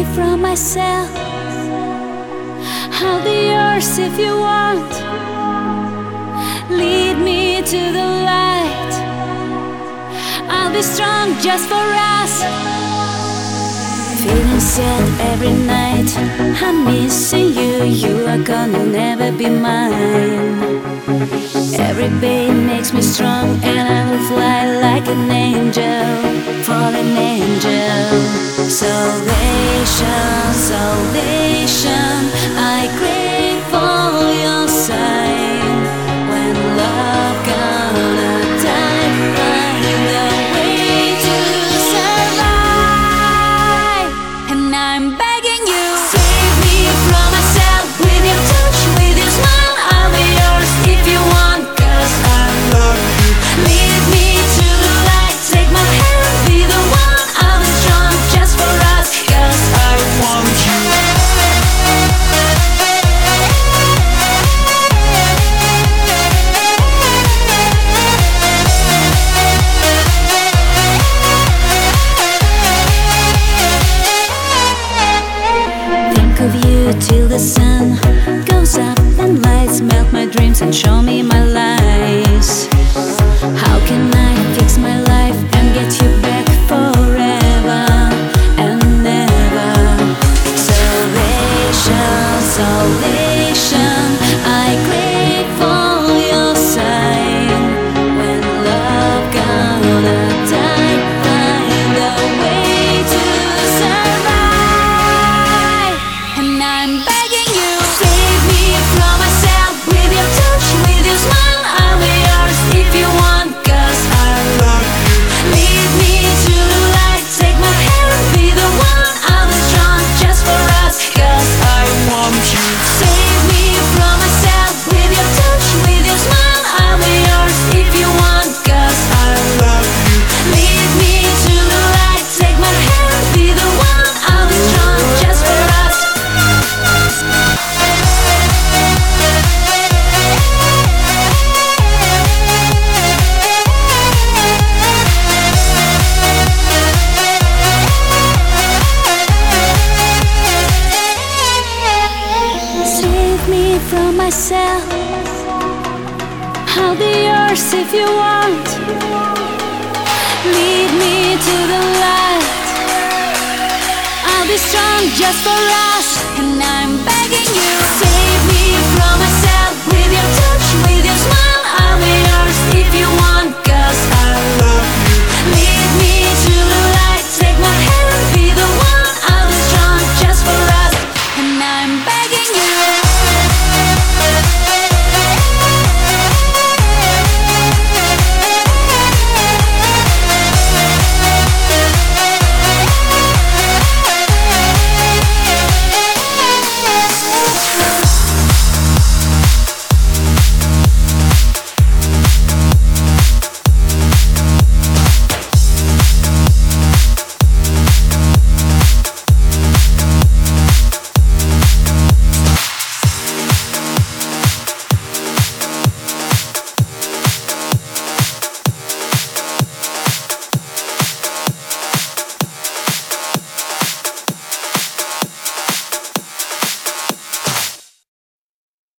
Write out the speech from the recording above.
from myself. I'll be yours if you want. Lead me to the light. I'll be strong just for us. Feeling sad every night. I'm missing you. You are gonna never be mine. Every pain makes me strong, and I will fly like an angel, fallen angel. Salvation, salvation, I crave for your sign. When love gonna die, find a way to survive. And I'm begging you, save me from myself with your touch, with your smile. I'll be yours if you want, 'cause I love you. Lead me to the light, take my hand, be the one. I'll be strong just for us, 'cause I want you. Think of you till the sun goes up and lights melt my dreams and show me my lies. How can I fix my life and get you back forever and never? Salvation, salvation, I crave for your sign. When love gonna die, find a way to survive. And I'm begging you, save me from myself with your touch, with your smile. I'll be yours if you want, 'cause I love you. Lead me to the light, take my hand, be the one. I'll be strong just for us, 'cause I want you. Save me from myself with your touch, with your smile. I'll be yours if you want, 'cause I love you. Lead me to the light, take my hand, be the one. I'll be strong just for us. Save me from myself. I'll be yours if you want. Lead me to the light. I'll be strong just for us. And I'm begging you, save me from myself with your touch, with